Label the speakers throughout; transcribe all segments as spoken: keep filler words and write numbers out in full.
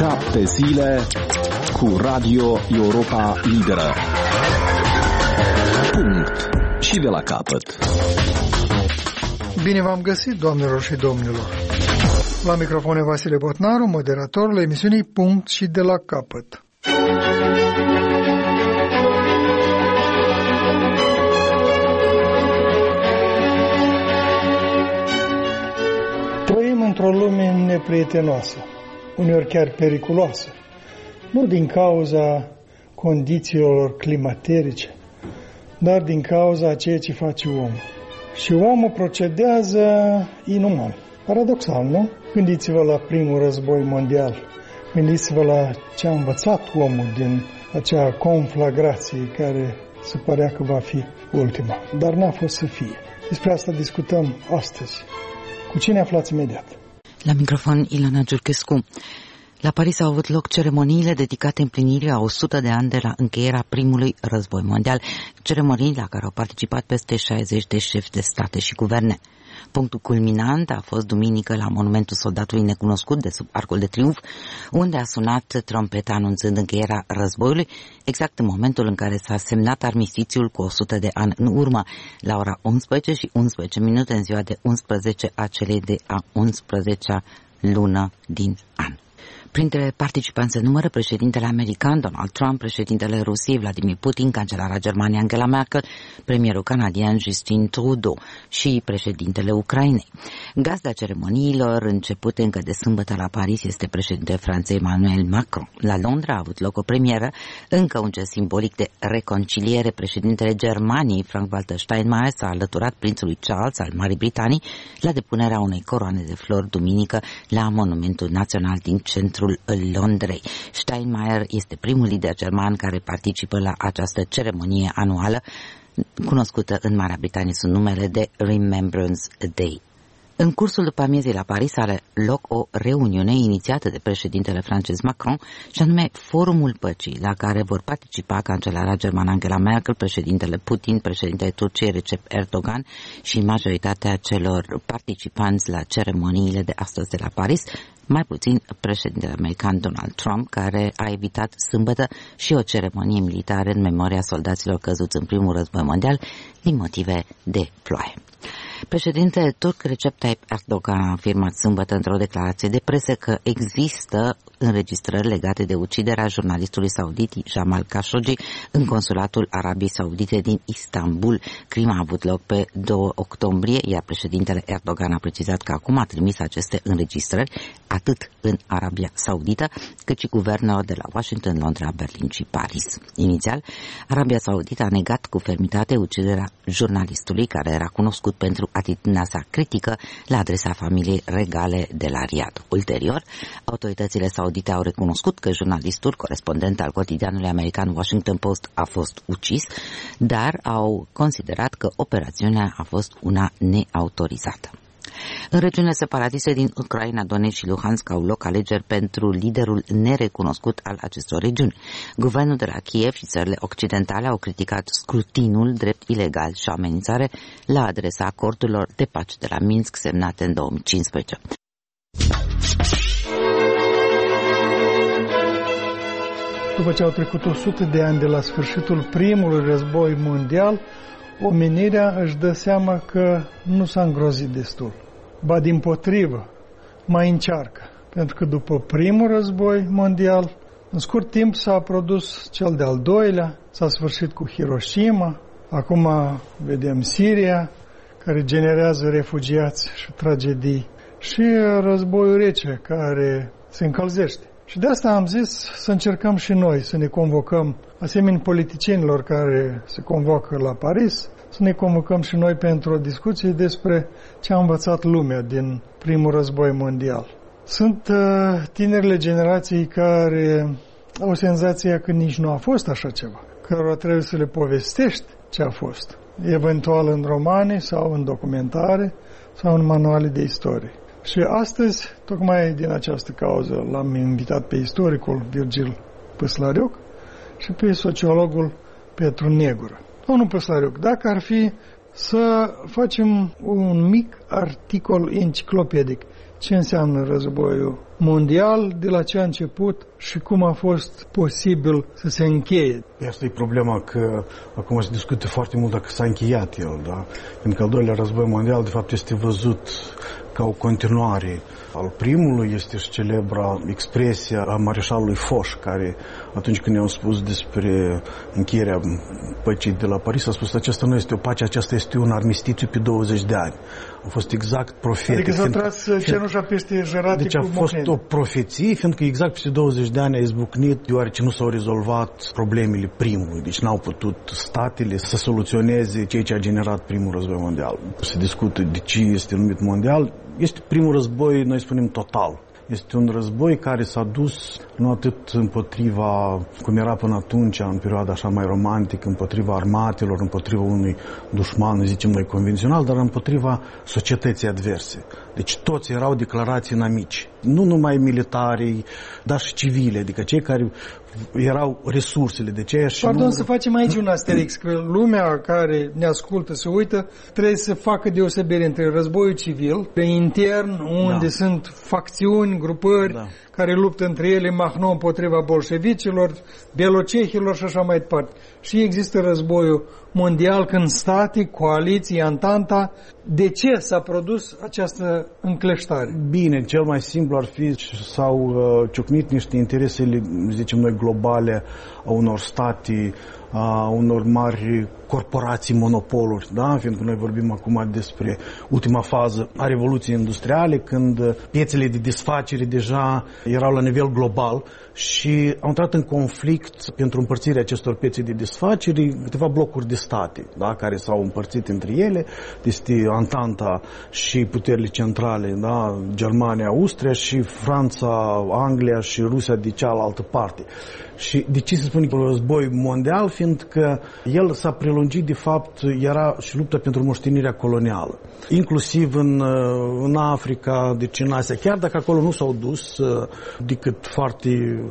Speaker 1: Șapte zile cu Radio Europa Liberă. Punct. Și de la capăt.
Speaker 2: Bine v-am găsit, doamnelor și domnilor. La microfon e Vasile Botnaru, moderatorul emisiunii Punct și de la capăt. Trăim într-o lume neprietenoasă, uneori chiar periculoasă, nu din cauza condițiilor climaterice, dar din cauza a ceea ce face omul. Și omul procedează inuman. Paradoxal, nu? Gândiți-vă la primul război mondial. Gândiți-vă la ce a învățat omul din acea conflagrație care se părea că va fi ultima. Dar n-a fost să fie. Despre asta discutăm astăzi. Cu cine aflați imediat?
Speaker 3: La microfon Ilona Giurchescu. La Paris au avut loc ceremoniile dedicate împlinirii a o sută de ani de la încheierea primului război mondial, ceremonii la care au participat peste șaizeci de șefi de state și guverne. Punctul culminant a fost duminică la monumentul soldatului necunoscut de sub Arcul de Triunf, unde a sunat trompeta anunțând încheierea războiului, exact în momentul în care s-a semnat armistițiul cu o sută de ani în urmă, la ora unsprezece și unsprezece minute în ziua de unsprezece a celei de a unsprezecea lună din an. Printre participanți se numără președintele american Donald Trump, președintele Rusiei Vladimir Putin, cancelara Germaniei Angela Merkel, premierul canadian Justin Trudeau și președintele Ucrainei. Gazda ceremoniilor, începute încă de sâmbătă la Paris, este președintele Franței Emmanuel Macron. La Londra a avut loc o premieră, încă un gest simbolic de reconciliere. Președintele Germaniei, Frank-Walter Steinmeier, s-a alăturat prințului Charles al Marii Britanii la depunerea unei coroane de flori duminică la Monumentul Național din centrul Londrei. Steinmeier este primul lider german care participă la această ceremonie anuală, cunoscută în Marea Britanie sub numele de Remembrance Day. În cursul după amiezii la Paris are loc o reuniune inițiată de președintele francez Macron, și anume Forumul Păcii, la care vor participa cancelara germană Angela Merkel, președintele Putin, președintele Turciei Recep Erdogan și majoritatea celor participanți la ceremoniile de astăzi de la Paris, mai puțin președintele american Donald Trump, care a evitat sâmbătă și o ceremonie militară în memoria soldaților căzuți în primul război mondial din motive de ploaie. Președintele turc Recep Tayyip Erdogan a afirmat sâmbătă într-o declarație de presă că există înregistrări legate de uciderea jurnalistului saudit Jamal Khashoggi în consulatul Arabiei Saudite din Istanbul. Crima a avut loc pe doi octombrie, iar președintele Erdogan a precizat că acum a trimis aceste înregistrări atât în Arabia Saudită, cât și guvernelor de la Washington, Londra, Berlin și Paris. Inițial, Arabia Saudită a negat cu fermitate uciderea jurnalistului, care era cunoscut pentru atitudinea sa critică la adresa familiei regale de la Riyadh. Ulterior, autoritățile saudite au recunoscut că jurnalistul, corespondent al cotidianului american Washington Post, a fost ucis, dar au considerat că operațiunea a fost una neautorizată. În regiunile separatiste din Ucraina, Donetsk și Luhansk au loc alegeri pentru liderul nerecunoscut al acestor regiuni. Guvernul de la Kiev și țările occidentale au criticat scrutinul drept ilegal și o amenințare la adresa acordurilor de pace de la Minsk semnate în două mii cincisprezece.
Speaker 2: După ce au trecut o sută de ani de la sfârșitul primului război mondial, omenirea își dă seama că nu s-a îngrozit destul. Ba dimpotrivă, mai încearcă. Pentru că după primul război mondial, în scurt timp s-a produs cel de-al doilea, s-a sfârșit cu Hiroshima, acum vedem Siria, care generează refugiați și tragedii, și războiul rece, care se încălzește. Și de asta am zis să încercăm și noi să ne convocăm, asemenea politicienilor care se convoacă la Paris, să ne convocăm și noi pentru o discuție despre ce a învățat lumea din primul război mondial. Sunt uh, tinerile generații care au senzația că nici nu a fost așa ceva, cărora trebuie să le povestești ce a fost, eventual în romane sau în documentare sau în manuale de istorie. Și astăzi, tocmai din această cauză, l-am invitat pe istoricul Virgil Păslariuc și pe sociologul Petru Negură. Domnul Păslariuc, dacă ar fi să facem un mic articol enciclopedic. Ce înseamnă războiul mondial, de la ce a început și cum a fost posibil să se încheie.
Speaker 4: Asta e problema, că acum se discută foarte mult dacă s-a încheiat el, da? Pentru că al doilea război mondial, de fapt, este văzut ca o continuare al primului. Este și celebra expresia a mareșalului Foch, care atunci când i-au spus despre încheierea păcii de la Paris, a spus că aceasta nu este o pace, aceasta este un armistițiu pe douăzeci de ani. A fost exact profetic.
Speaker 2: Adică s-a tras cenușa peste jărate.
Speaker 4: Deci a
Speaker 2: cu
Speaker 4: fost
Speaker 2: mocnele.
Speaker 4: o profeție, fiindcă exact peste douăzeci de ani a izbucnit, deoarece nu s-au rezolvat problemele primului. Deci n-au putut statele să soluționeze ceea ce a generat primul război mondial. Se discută de ce este numit mondial. Este primul război, noi spunem, total. Este un război care s-a dus nu atât împotriva, cum era până atunci, în perioada așa mai romantică, împotriva armatelor, împotriva unui dușman, zicem noi, convențional, dar împotriva societății adverse. Deci toți erau declarați inamici. Nu numai militari, dar și civile, adică cei care erau resursele de ceea și
Speaker 2: Pardon,
Speaker 4: nu...
Speaker 2: să facem aici un asterix, că lumea care ne ascultă, se uită, trebuie să facă deosebire între războiul civil, pe intern, unde da. sunt facțiuni, grupări, da. care luptă între ele, Mahno împotriva bolșevicilor, belocehilor și așa mai departe. Și există războiul mondial, când state, coaliții, Antanta. De ce s-a produs această încleștare?
Speaker 4: Bine, cel mai simplu ar fi s-au uh, ciocnit niște interesele, zicem noi, globale a unor state, a unor mari corporații, monopoluri, da? Fiindcă noi vorbim acum despre ultima fază a revoluției industriale, când piețele de desfacere deja erau la nivel global și au intrat în conflict pentru împărțirea acestor piețe de desfacere câteva blocuri de state, da? Care s-au împărțit între ele, este Antanta și puterile centrale, da? Germania, Austria și Franța, Anglia și Rusia de cealaltă parte. Și de ce se spune că război mondial? Fiindcă el s-a prelungit, de fapt, era și lupta pentru moștenirea colonială. Inclusiv în, în Africa, deci în Asia, chiar dacă acolo nu s-au dus decât foarte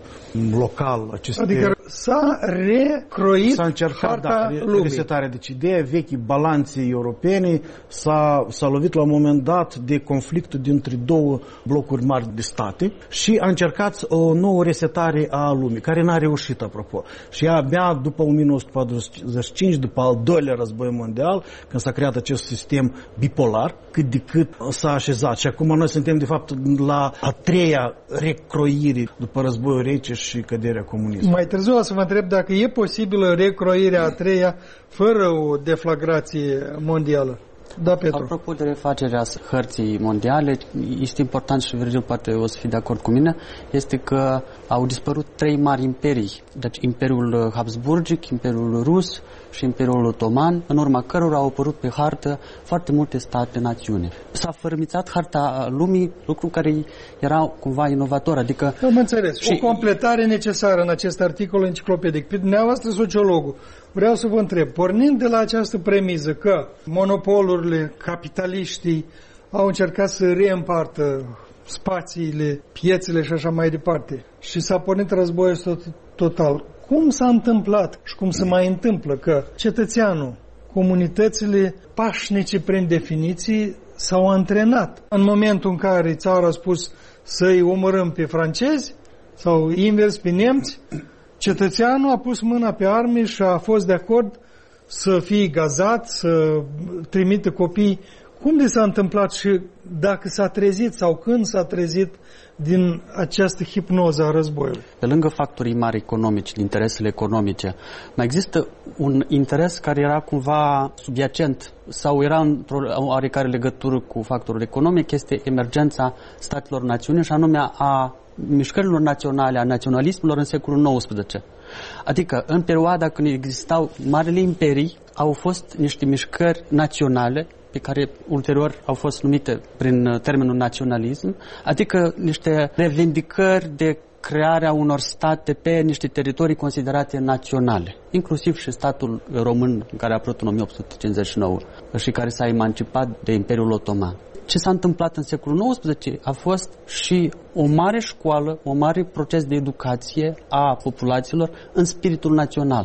Speaker 4: local aceste...
Speaker 2: Adică s-a recroit
Speaker 4: s-a încercat, da,
Speaker 2: lumii.
Speaker 4: resetarea. Deci ideea vechii balanței europene s-a, s-a lovit la un moment dat de conflictul dintre două blocuri mari de state și a încercat o nouă resetare a lumii, care n-a reușit, apropo. Și abia după o mie nouă sute patruzeci și cinci, după al doilea război mondial, când s-a creat acest sistem bipolar, cât de cât s-a așezat. Și acum noi suntem, de fapt, la a treia recroire după războiul rece și căderea comunismului.
Speaker 2: Mai târziu o să vă întreb dacă e posibilă recroirea a treia fără o deflagrație mondială. Da, Petru.
Speaker 5: Apropo de refacerea hărții mondiale, este important și Virgil poate o să fie de acord cu mine, este că au dispărut trei mari imperii. Deci Imperiul Habsburgic, Imperiul Rus și Imperiul Otoman, în urma cărora au apărut pe hartă foarte multe state-națiune. S-a fărâmițat harta lumii, lucru care era cumva inovator, adică...
Speaker 2: Am înțeles.
Speaker 5: Și...
Speaker 2: O completare necesară în acest articol enciclopedic. Pe dumneavoastră, sociologul, vreau să vă întreb, pornind de la această premiză că monopolurile, capitaliștii au încercat să reîmpartă spațiile, piețele și așa mai departe și s-a pornit războiul total, cum s-a întâmplat și cum se mai întâmplă că cetățeanul, comunitățile pașnice prin definiții s-au antrenat în momentul în care țara a spus să-i omorâm pe francezi sau invers pe nemți, cetățeanul a pus mâna pe arme și a fost de acord să fie gazat, să trimită copii. Cum de s-a întâmplat și dacă s-a trezit sau când s-a trezit din această hipnoză a războiului?
Speaker 5: Pe lângă factorii mari economici, interesele economice, mai există un interes care era cumva subiacent sau era într-o oarecare legătură cu factorul economic, este emergența statelor națiune și anume a mișcărilor naționale, a naționalismilor în secolul nouăsprezece. Adică, în perioada când existau marile imperii, au fost niște mișcări naționale pe care ulterior au fost numite prin termenul naționalism, adică niște revendicări de crearea unor state pe niște teritorii considerate naționale, inclusiv și statul român care a apărut în o mie opt sute cincizeci și nouă și care s-a emancipat de Imperiul Otoman. Ce s-a întâmplat în secolul nouăsprezece a fost și o mare școală, un mare proces de educație a populațiilor în spiritul național.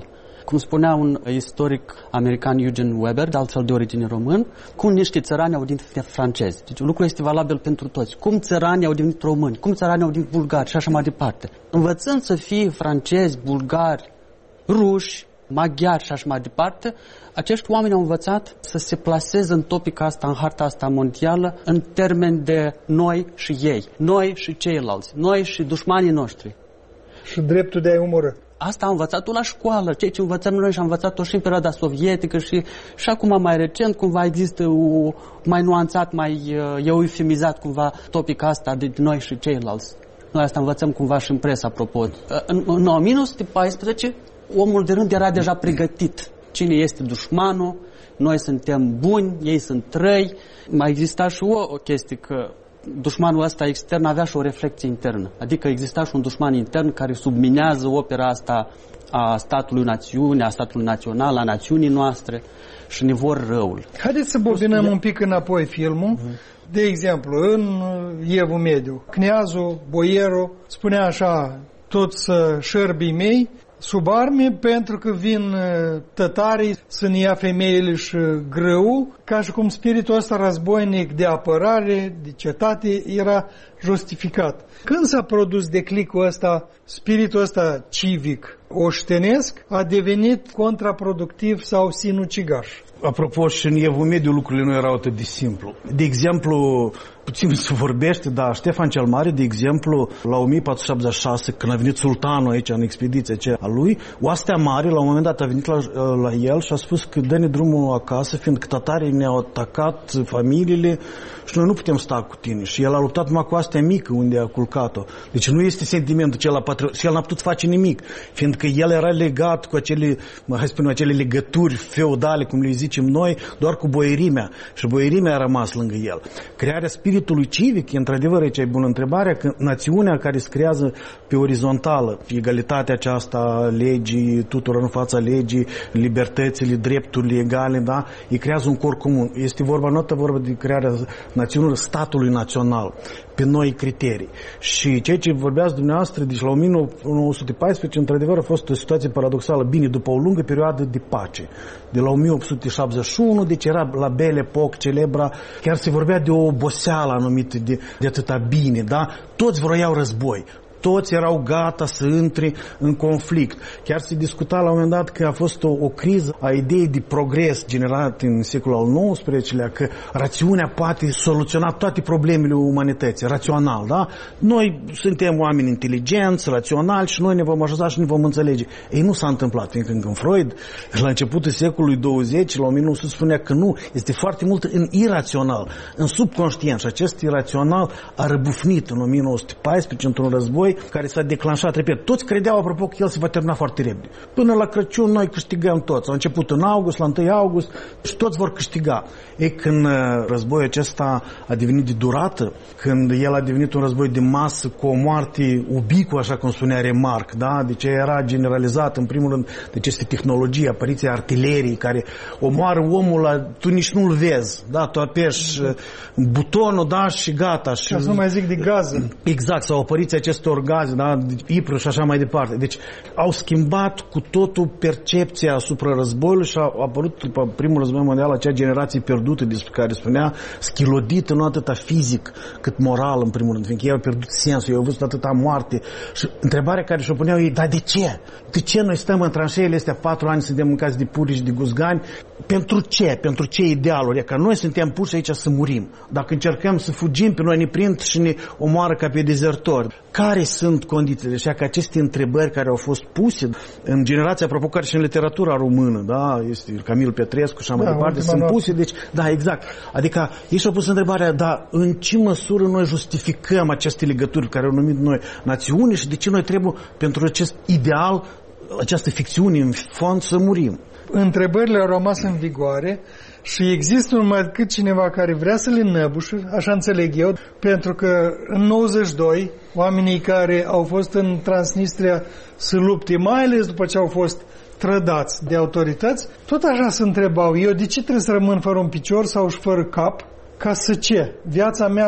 Speaker 5: Cum spunea un istoric american, Eugene Weber, de altfel de origine român, cum niște țărani au devenit francezi. Deci lucrul este valabil pentru toți. Cum țăranii au devenit români, cum țăranii au devenit bulgari și așa mai departe. Învățând să fie francezi, bulgari, ruși, maghiari și așa mai departe, acești oameni au învățat să se plaseze în topica asta, în harta asta mondială, în termeni de noi și ei, noi și ceilalți, noi și dușmanii noștri.
Speaker 2: Și dreptul de a-i omorâ.
Speaker 5: Asta am învățat-o la școală, ceea ce învățăm noi și am învățat-o și în perioada sovietică și, și acum mai recent cumva există o, mai nuanțat, mai eufemizat cumva topica asta de noi și ceilalți. Noi asta învățăm cumva și în presă, apropo. În, în o mie nouă sute paisprezece omul de rând era deja pregătit. Cine este dușmanul, noi suntem buni, ei sunt răi. Mai exista și o, o chestie că dușmanul ăsta extern avea și o reflecție internă. Adică exista și un dușman intern care subminează opera asta a statului națiune, a statului național, a națiunii noastre și ne vor răul.
Speaker 2: Haideți să bobinăm un pic înapoi filmul. Uh-huh. De exemplu, în Evul Mediu, Cneazul, boierul, spunea așa, toți șerbii mei, sub arme, pentru că vin tătarii să ne ia femeile și grâu, ca și cum spiritul ăsta războinic de apărare, de cetate, era justificat. Când s-a produs declicul ăsta, spiritul ăsta civic oștenesc a devenit contraproductiv sau sinucigaș?
Speaker 4: Apropo, și în Evul Mediu lucrurile nu erau atât de simplu. De exemplu, puțin se vorbește, dar Ștefan cel Mare, de exemplu, la o mie patru sute șaptezeci și șase, când a venit sultanul aici în expediția aceea a lui, oastea mare, la un moment dat a venit la, la el și a spus că dă-ne drumul acasă, fiindcă tatarii ne-au atacat familiile și noi nu putem sta cu tine. Și el a luptat numai cu astea mică unde a culcat-o. Deci nu este sentimentul acela patriot. Și el n-a putut face nimic, fiindcă el era legat cu acele, hai să spunem, acele legături feudale, cum le zicem noi, doar cu boierimea. Și boierimea a rămas lângă el. Crearea spiritului civic, într-adevăr, aici e bună întrebarea, că națiunea care se creează pe orizontală, egalitatea aceasta, legii, tuturor în fața legii, libertățile, drepturile egale, da? Îi creează un corp comun. Este vorba, nu vorba de crearea națiunilor, statului național, pe noi criterii. Și ceea ce vorbeați dumneavoastră, deci la o mie nouă sute paisprezece, într-adevăr, a fost o situație paradoxală. Bine, după o lungă perioadă de pace. De la o mie opt sute șaptezeci și unu, deci era la Belle Époque, celebra, chiar se vorbea de o oboseală anumită de, de atâta bine, da? Toți vroiau război. Toți erau gata să intre în conflict. Chiar se discuta la un moment dat că a fost o, o criză a ideii de progres generat în secolul al nouăsprezecelea, că rațiunea poate soluționa toate problemele umanității, rațional, da? Noi suntem oameni inteligenți, raționali și noi ne vom ajuta și ne vom înțelege. Ei, nu s-a întâmplat, fiindcă în Freud, la începutul secolului douăzeci, la o mie nouă sute, spunea că nu, este foarte mult în irațional, în subconștient, și acest irațional a răbufnit în o mie nouă sute paisprezece într-un război care s-a declanșat, repet, toți credeau, apropo, că el se va termina foarte repede. Până la Crăciun noi câștigăm toți. A început în august, la întâi august și toți vor câștiga. E când războiul acesta a devenit de durată, când el a devenit un război de masă cu o moarte ubicu, așa cum spunea Remarque, da? Deci era generalizat, în primul rând, deci este tehnologia, apariția artileriei care omoară omul, la, tu nici nu-l vezi, da? Tu apeși butonul, da? Și gata. Și...
Speaker 2: Ca să nu mai zic de gază.
Speaker 5: Exact, sau apariția acestor gaze, da, ipră și așa mai departe. Deci au schimbat cu totul percepția asupra războiului și a apărut după primul război mondial acea generație pierdută despre care spunea, schilodită nu atâta fizic cât moral în primul rând, fiindcă ei au pierdut sensul, ei au văzut atâta moarte. Și întrebarea care și-o puneau ei, dar de ce? De ce noi stăm în tranșeile astea patru ani, suntem mâncați de puri și de guzgani? Pentru ce? Pentru ce idealuri? E că noi suntem puși aici să murim. Dacă încercăm să fugim, pe noi ne prind și ne omoară ca pe dezertori. Care sunt condițiile? Așa că aceste întrebări care au fost puse în generația, apropo, care și în literatura română, da, este Camil Petrescu și așa mai da, departe, sunt puse, deci, da, exact. Adică ei și-au pus întrebarea, da, în ce măsură noi justificăm aceste legături care au numit noi națiune și de ce noi trebuie pentru acest ideal, această ficțiune în fond să murim?
Speaker 2: Întrebările au rămas în vigoare și există numai cât cineva care vrea să le înăbușe, așa înțeleg eu, pentru că în nouăzeci și doi oamenii care au fost în Transnistria să lupte, mai ales după ce au fost trădați de autorități, tot așa se întrebau, eu de ce trebuie să rămân fără un picior sau și fără cap, ca să ce? Viața mea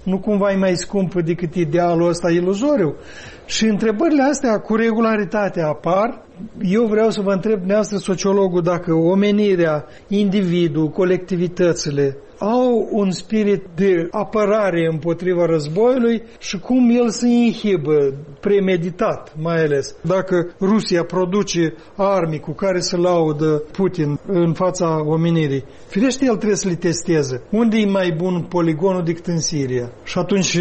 Speaker 2: nu cumva e mai scumpă decât idealul ăsta iluzoriu? Și întrebările astea cu regularitate apar. Eu vreau să vă întreb, dumneavoastră, sociologul, dacă omenirea, individul, colectivitățile au un spirit de apărare împotriva războiului și cum el se inhibă, premeditat mai ales. Dacă Rusia produce arme cu care se laudă Putin în fața omenirii, firește el trebuie să le testeze. Unde e mai bun poligonul decât în Siria? Și atunci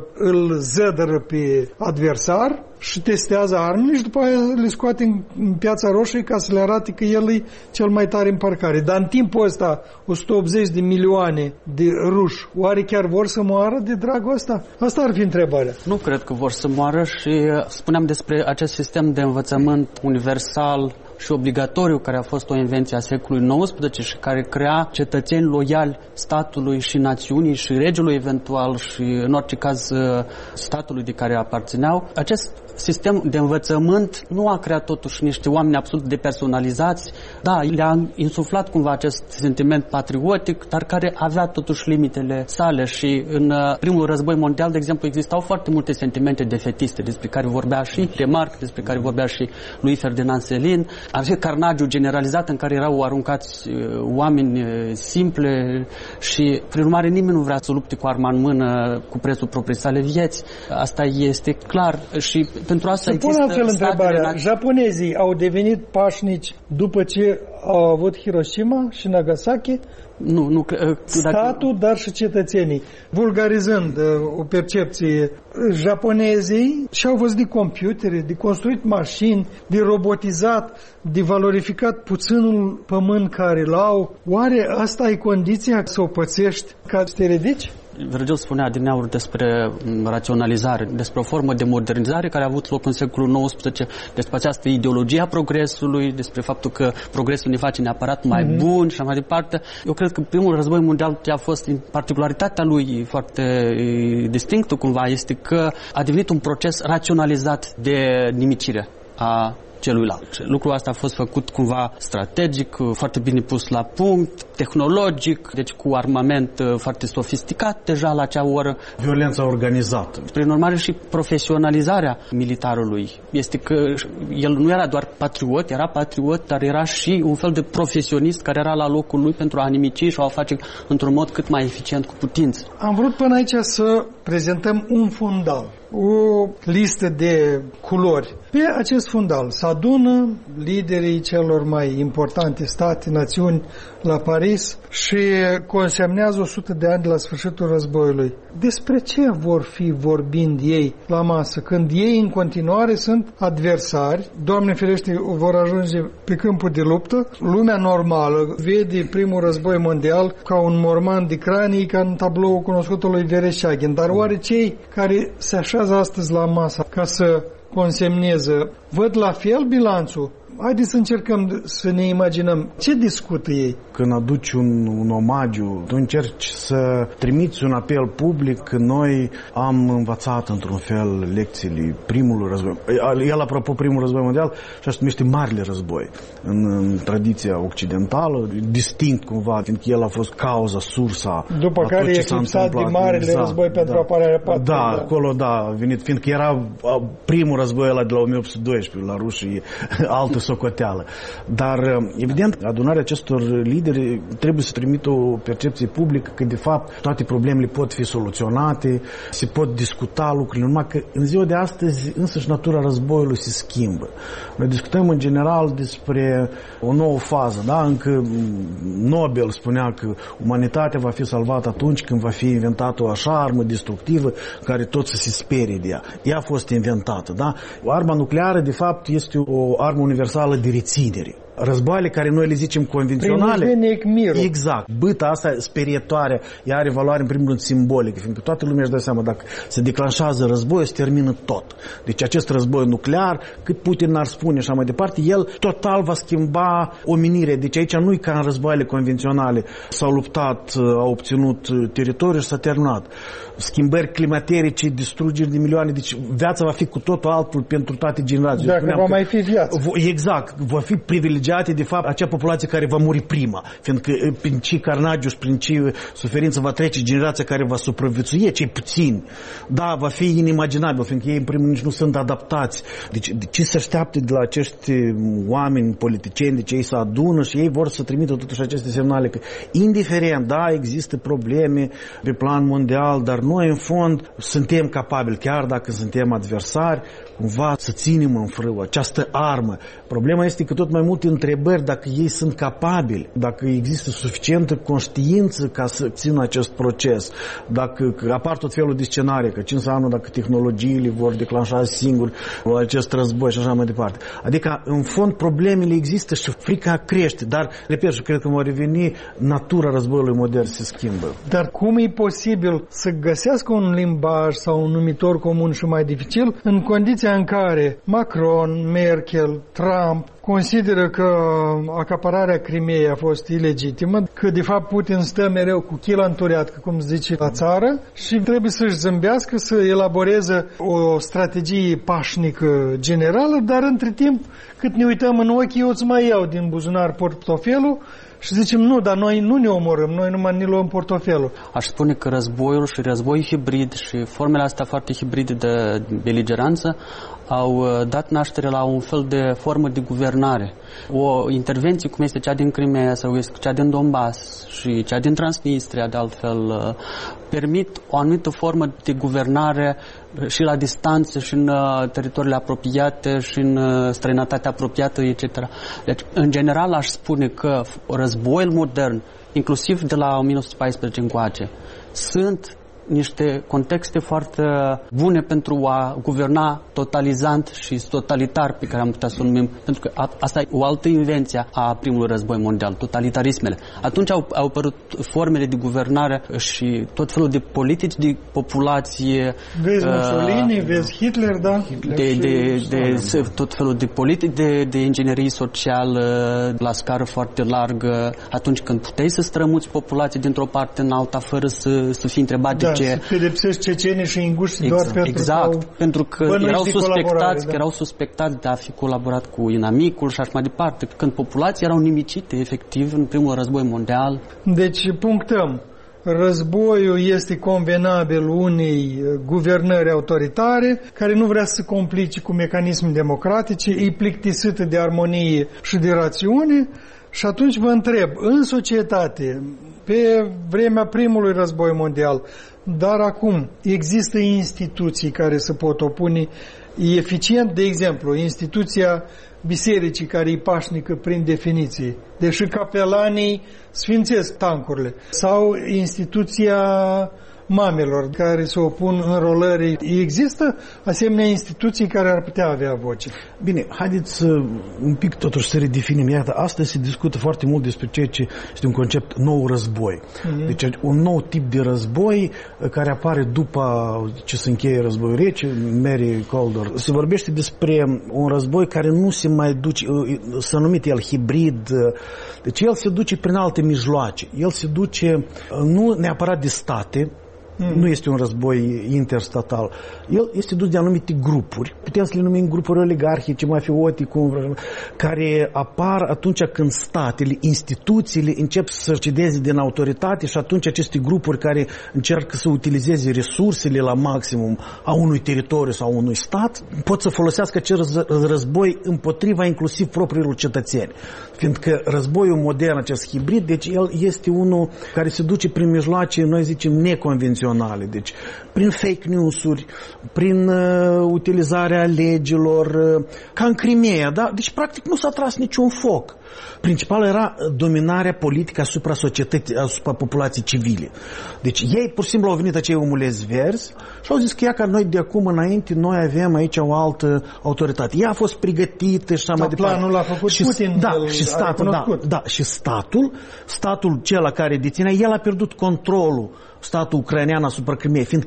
Speaker 2: îl zădără pe adversar și testează armele și după aia le scoate în Piața Roșie ca să le arate că el e cel mai tare în parcare. Dar în timpul ăsta, o sută optzeci de milioane de ruși, oare chiar vor să moară de dragul ăsta? Asta ar fi întrebarea.
Speaker 5: Nu cred că vor să moară și spuneam despre acest sistem de învățământ universal și obligatoriu, care a fost o invenție a secolului nouăsprezece și care crea cetățeni loiali statului și națiunii și regelui eventual și, în orice caz, statului de care aparțineau. Acest sistem de învățământ nu a creat totuși niște oameni absolut depersonalizați. Da, le-a insuflat cumva acest sentiment patriotic, dar care avea totuși limitele sale și în primul război mondial, de exemplu, existau foarte multe sentimente defetiste despre care vorbea și Remarque, despre care vorbea și lui Ferdinand Céline. Avea carnagiul generalizat în care erau aruncați oameni simple și, prin urmare, nimeni nu vrea să lupte cu arma în mână cu prețul propriei sale vieți. Asta este clar și pentru asta
Speaker 2: să
Speaker 5: există...
Speaker 2: Pun altfel întrebarea.
Speaker 5: La...
Speaker 2: Japonezii au devenit pașnici după ce au avut Hiroshima și Nagasaki?
Speaker 5: Nu, nu,
Speaker 2: statul, dacă... dar și cetățenii. Vulgarizând uh, o percepție, japonezii și-au văzut de computere, de construit mașini, de robotizat, de valorificat puținul pământ care l-au. Oare asta e condiția să o pățești ca să te ridici?
Speaker 5: Virgil spunea adineauri despre raționalizare, despre o formă de modernizare care a avut loc în secolul nouăsprezece, despre această ideologie a progresului, despre faptul că progresul ne face neapărat mai mm-hmm. bun și așa mai departe. Eu cred că primul război mondial a fost, în particularitatea lui foarte distinctă cumva, este că a devenit un proces raționalizat de nimicire a celuilalt. Lucrul ăsta a fost făcut cumva strategic, foarte bine pus la punct, tehnologic, deci cu armament foarte sofisticat deja la acea oră.
Speaker 4: Violența organizată.
Speaker 5: Prin urmare și profesionalizarea militarului. Este că el nu era doar patriot, era patriot, dar era și un fel de profesionist care era la locul lui pentru a nimici și a o face într-un mod cât mai eficient cu putință.
Speaker 2: Am vrut până aici să prezentăm un fundal, o listă de culori. Pe acest fundal se adună liderii celor mai importante state, națiuni la Paris și consemnează o sută de ani de la sfârșitul războiului. Despre ce vor fi vorbind ei la masă, când ei în continuare sunt adversari, Doamne ferește, vor ajunge pe câmpul de luptă? Lumea normală vede primul război mondial ca un morman de cranii, ca în tabloul cunoscutului Vereșaghin, dar oare cei care se așează astăzi la masă ca să consemneze, văd la fel bilanțul? Haideți să încercăm să ne imaginăm ce discută ei.
Speaker 4: Când aduci un, un omagiu, tu încerci să trimiți un apel public. Noi am învățat într-un fel lecțiile primului război. El, apropo, primul război mondial și așa numește Marele Război. În, în tradiția occidentală, distinct cumva, fiindcă el a fost cauza, sursa.
Speaker 2: După care e eclipsat de Marele exact, Război pentru da, apărarea patriei.
Speaker 4: Da, da, acolo da, a venit, fiindcă era primul război ăla de la o mie opt sute doisprezece la rușii, altă socoteală. Dar, evident, adunarea acestor lideri trebuie să trimită o percepție publică că, de fapt, toate problemele pot fi soluționate, se pot discuta lucrurile, numai că în ziua de astăzi însăși natura războiului se schimbă. Noi discutăm în general despre o nouă fază, da? Încă Nobel spunea că umanitatea va fi salvată atunci când va fi inventată o așa armă destructivă care tot să se sperie de ea. Ea a fost inventată, da? Arma nucleară, de fapt, este o armă universală de reținere. Războaiele care noi le zicem convenționale, exact, bâta asta sperietoare, ea are valoare în primul rând simbolică, fiindcă toată lumea își dă seama, dacă se declanșează războiul, se termină tot. Deci acest război nuclear, cât Putin n-ar spune și așa mai departe, el total va schimba omenirea. Deci aici nu e ca în războaiele convenționale, s-au luptat, au obținut teritoriu și s-a terminat. Schimbări climaterice, distrugeri de milioane, deci viața va fi cu totul altul pentru toate generațiile.
Speaker 2: Dacă va că, mai fi viață.
Speaker 4: Exact, va fi privilegiată privilegiate, de fapt, acea populație care va muri prima, fiindcă prin ce carnagiu și prin ce suferință va trece generația care va supraviețui, cei puțini. Da, va fi inimaginabil, fiindcă ei, în primul rând, nici nu sunt adaptați. Deci, de ce se așteaptă de la acești oameni politicieni, de ce ei se adună și ei vor să trimită totuși aceste semnale că, indiferent, da, există probleme pe plan mondial, dar noi, în fond, suntem capabili, chiar dacă suntem adversari, cumva să ținem în frâu această armă. Problema este că tot mai multe întrebări dacă ei sunt capabili, dacă există suficientă conștiință ca să țină acest proces, dacă apar tot felul de scenarii, că ce înseamnă dacă tehnologiile vor declanșa singur acest război și așa mai departe. Adică, în fond, problemele există și frica crește, dar, repet, și cred că va reveni, natura războiului modern se schimbă.
Speaker 2: Dar cum e posibil să găsească un limbaj sau un numitor comun și mai dificil în condiția în care Macron, Merkel, Trump consideră că acapararea Crimeei a fost ilegitimă, că de fapt Putin stă mereu cu chila întureatcă, cum se zice la țară, și trebuie să-și zâmbească, să elaboreze o strategie pașnică generală, dar între timp, cât ne uităm în ochi, eu îți mai iau din buzunar portofelul și zicem, nu, dar noi nu ne omorâm, noi numai ne luăm portofelul.
Speaker 5: Aș spune că războiul și război hibrid și formele astea foarte hibride de beligeranță au dat naștere la un fel de formă de guvernare. O intervenție cum este cea din Crimea sau cea din Donbass și cea din Transnistria, de altfel, permit o anumită formă de guvernare și la distanță și în teritoriile apropiate și în străinătatea apropiată, et cetera. Deci, în general, aș spune că războiul modern, inclusiv de la o mie nouă sute paisprezece încoace, sunt niște contexte foarte bune pentru a guverna totalizant și totalitar, pe care am putea să o numim, pentru că a, asta e o altă invenție a primului război mondial, totalitarismele. Atunci au, au apărut formele de guvernare și tot felul de politici de populație.
Speaker 2: Vezi Mussolini, uh, vezi Hitler, da? Hitler
Speaker 5: de, de, de, de tot felul de politici de, de inginerie socială la scară foarte largă, atunci când puteai să strămuți populații dintr-o parte în alta fără să, să fii întrebat de
Speaker 2: da,
Speaker 5: ce.
Speaker 2: Să pedepsești cecenii și inguști
Speaker 5: exact,
Speaker 2: doar pentru
Speaker 5: exact,
Speaker 2: că
Speaker 5: pentru că erau suspectați,
Speaker 2: da.
Speaker 5: că erau suspectați de a fi colaborat cu inamicul și așa mai departe, când populații erau nimicite efectiv în primul război mondial.
Speaker 2: Deci punctăm. Războiul este convenabil unei guvernări autoritare care nu vrea să se complice cu mecanisme democratice, e plictisită de armonie și de rațiune. Și atunci vă întreb, în societate, pe vremea primului război mondial, dar acum există instituții care se pot opune eficient, de exemplu, instituția bisericii care e pașnică prin definiție, deși capelanii sfințesc tancurile, sau instituția mamelor care se opun înrolării. Există asemenea instituții care ar putea avea voce?
Speaker 4: Bine, haideți un pic totuși să redefinim. Iată, astăzi se discută foarte mult despre ceea ce este un concept nou război. Mm-hmm. Deci un nou tip de război care apare după ce se încheie războiul rece, Mary Kaldor. Se vorbește despre un război care nu se mai duce, s-a numit el hibrid, deci el se duce prin alte mijloace. El se duce nu neapărat de state, Mm. nu este un război interstatal. El este dus de anumite grupuri, putem să le numim grupuri oligarhice, mafiote, cum, care apar atunci când statele, instituțiile încep să cedeze din autoritate și atunci aceste grupuri care încearcă să utilizeze resursele la maximum a unui teritoriu sau unui stat, pot să folosească acest război împotriva inclusiv propriilor cetățeni. Fiindcă războiul modern, acest hibrid, deci el este unul care se duce prin mijloace, noi zicem, neconvenționale. Deci, prin fake news-uri, prin uh, utilizarea legilor, uh, ca în Crimea, da? Deci, practic, nu s-a tras niciun foc. Principal era dominarea politică asupra societății, asupra populației civile. Deci, ei, pur și simplu, au venit acei omulezi verzi și au zis că ea, ca noi de acum înainte, noi avem aici o altă autoritate. Ea a fost pregătită și așa mai departe.
Speaker 2: Planul l-a făcut
Speaker 4: și,
Speaker 2: Putin.
Speaker 4: Da, și statul, da, da, și statul, statul cel care deținea, el a pierdut controlul, statul ucrainean asupra Crimeei, fiindcă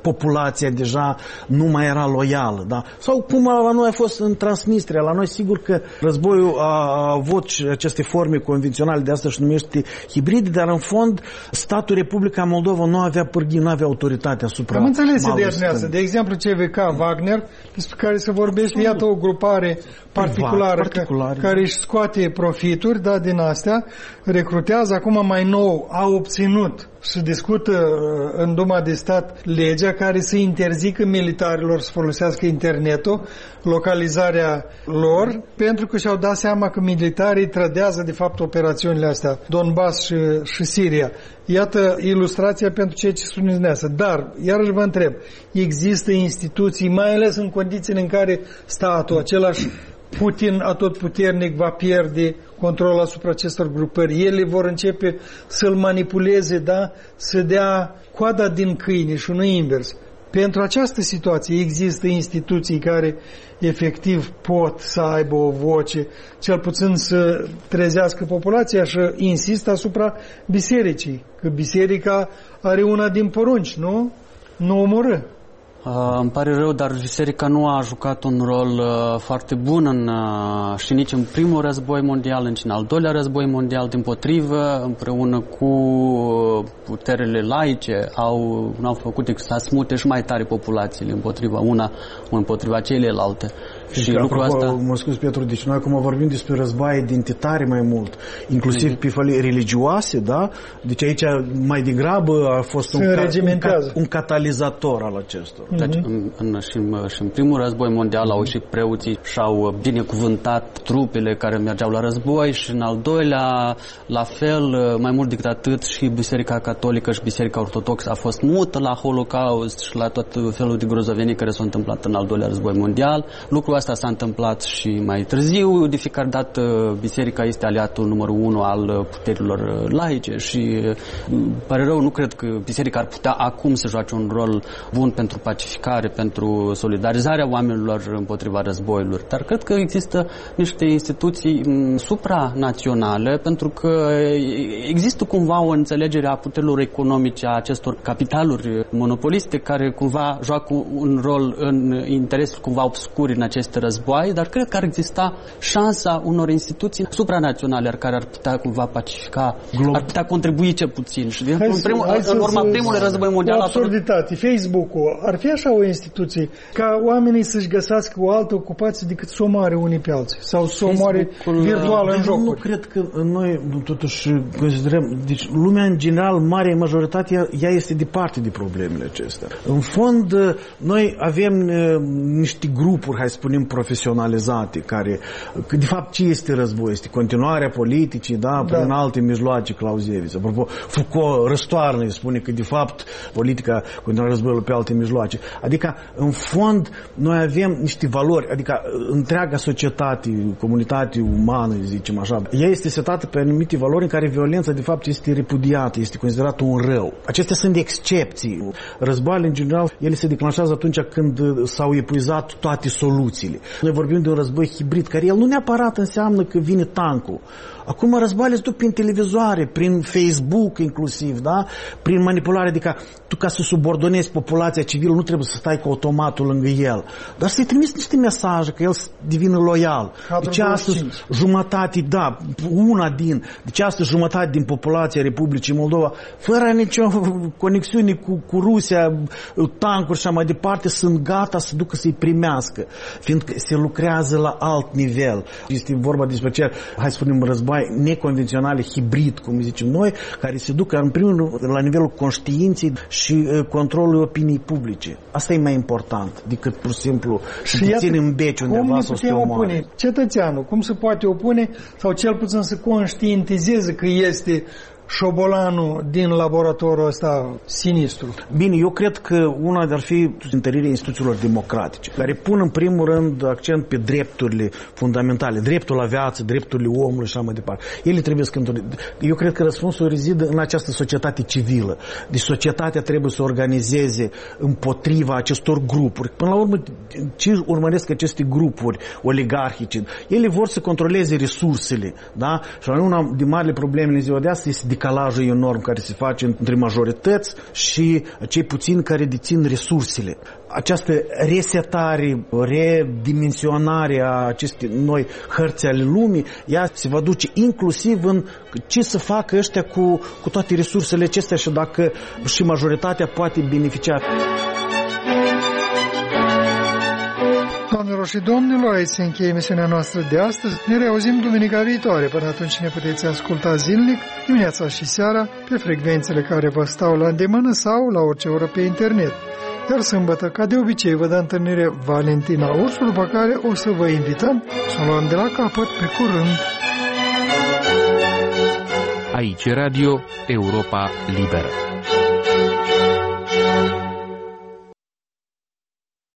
Speaker 4: populația deja nu mai era loială, da? Sau cum la noi a fost în Transnistria, la noi sigur că războiul a, a avut aceste forme convenționale, de asta și numește hibride, dar în fond statul Republica Moldova nu avea pârghii, nu avea autoritate asupra.
Speaker 2: Am înțeles ideea dumneavoastră. De exemplu, C V K Wagner, despre care se vorbește, iată o grupare particulară, particulară care își scoate profituri, da, din astea, recrutează, acum mai nou a obținut și discută în Duma de Stat legea care să interzică militarilor să folosească internetul, localizarea lor, pentru că și-au dat seama că militarii trădează de fapt operațiunile astea, Donbass și, și Siria. Iată ilustrația pentru ceea ce spuneți dumneavoastră. Dar, iarăși vă întreb, există instituții, mai ales în condițiile în care statul, același Putin atotputernic, va pierde controlul asupra acestor grupări. Ele vor începe să-l manipuleze, da? Să dea coada din câine și nu invers. Pentru această situație există instituții care efectiv pot să aibă o voce, cel puțin să trezească populația, și insist asupra bisericii, că biserica are una din porunci, nu? Nu omoră.
Speaker 5: Uh, îmi pare rău, dar biserica nu a jucat un rol uh, foarte bun în, uh, și nici în primul război mondial, nici în al doilea război mondial. Dimpotrivă, împreună cu puterile laice, au, au făcut decât să smute și mai tare populațiile împotriva una, împotriva celelalte.
Speaker 4: Și lucrul asta... Mă scuz, Petru, deci noi acum vorbim despre războaie identitare mai mult, inclusiv mm-hmm. pe fălii religioase, da? Deci aici mai degrabă a fost un, ca, un, ca, un catalizator al acestor.
Speaker 5: Mm-hmm. Deci în, în, și, în, și în primul război mondial au ieșit preoții și au binecuvântat trupele care mergeau la război, și în al doilea, la fel, mai mult decât atât, și Biserica Catolică și Biserica Ortodoxă a fost mută la Holocaust și la tot felul de grozovenii care s-au întâmplat în al doilea război mondial. Lucrul asta s-a întâmplat și mai târziu. De fiecare dată biserica este aliatul numărul unu al puterilor laice și pare rău, nu cred că biserica ar putea acum să joace un rol bun pentru pacificare, pentru solidarizarea oamenilor împotriva războiilor. Dar cred că există niște instituții supranaționale, pentru că există cumva o înțelegere a puterilor economice a acestor capitaluri monopoliste care cumva joacă un rol în interesul cumva obscur în aceste războaie, dar cred că ar exista șansa unor instituții supranaționale care ar putea cumva pacifica, Glob. ar putea contribui ce puțin. Și din în, primul, în urma primului război mondial...
Speaker 2: O absurditate. Facebook-ul ar fi așa o instituție ca oamenii să-și găsească o altă ocupație decât să omoare unii pe alții sau să omoare virtual în jocuri.
Speaker 4: Nu cred că noi totuși considerăm... Deci lumea în general, mare majoritate, ea este departe de problemele acestea. În fond, noi avem niște grupuri, hai să spunem, profesionalizate, care, că de fapt ce este război? Este continuarea politicii, da, prin da. alte mijloace, Clausewitz. Apropo, Foucault răstoarnă, spune că de fapt politica continuarea războiului pe alte mijloace. Adică, în fond, noi avem niște valori, adică întreaga societate, comunitate umană, zicem așa, ea este setată pe anumite valori în care violența de fapt este repudiată, este considerată un rău. Acestea sunt excepții. Războaiele, în general, ele se declanșează atunci când s-au epuizat toate soluțiile. Noi vorbim de un război hibrid, care el nu neapărat înseamnă că vine tancul. Acum războaiele se duc prin televizoare, prin Facebook inclusiv, da? Prin manipulare, adică tu ca să subordonezi populația civilă nu trebuie să stai cu automatul lângă el, dar să-i trimiți niște mesaje că el să devină loial. Deci astăzi jumătate, da, una din, deci astăzi jumătate din populația Republicii Moldova, fără nicio conexiune cu, cu Rusia, tancuri și așa mai departe, sunt gata să ducă să-i primească, fiindcă se lucrează la alt nivel. Este vorba despre ce, hai să spunem, război neconvenționale, hibrid, cum zicem noi, care se ducă în primul rând la nivelul conștiinței și controlului opiniei publice. Asta e mai important decât pur și simplu să te ține în beci undeva sau să te omoare.
Speaker 2: Cetățeanul, cum se poate opune sau cel puțin să conștientizeze că este șobolanul din laboratorul ăsta sinistru?
Speaker 4: Bine, eu cred că una ar fi întărirea instituțiilor democratice, care pun în primul rând accent pe drepturile fundamentale, dreptul la viață, drepturile omului și așa mai departe. Ele trebuie să cântări. Eu cred că răspunsul rezidă în această societate civilă. Deci societatea trebuie să organizeze împotriva acestor grupuri. Până la urmă, ce urmăresc aceste grupuri oligarhice? Ele vor să controleze resursele, da? Și una din marile probleme în ziua de astăzi este decalajul enorm care se face între majorități și cei puțini care dețin resursele. Această resetare, redimensionare a acestei noi hărți ale lumii, ea se va duce inclusiv în ce să facă ăștia cu, cu toate resursele acestea și dacă și majoritatea poate beneficia.
Speaker 2: Doamnelor și domnilor, aici se încheie emisiunea noastră de astăzi. Ne reauzim duminica viitoare. Până atunci ne puteți asculta zilnic, dimineața și seara, pe frecvențele care vă stau la îndemână sau la orice oră pe internet. Iar sâmbătă, ca de obicei, vă dă întâlnire Valentina Ursu, după care o să vă invităm să o luăm de la capăt pe curând.
Speaker 1: Aici Radio Europa Liberă.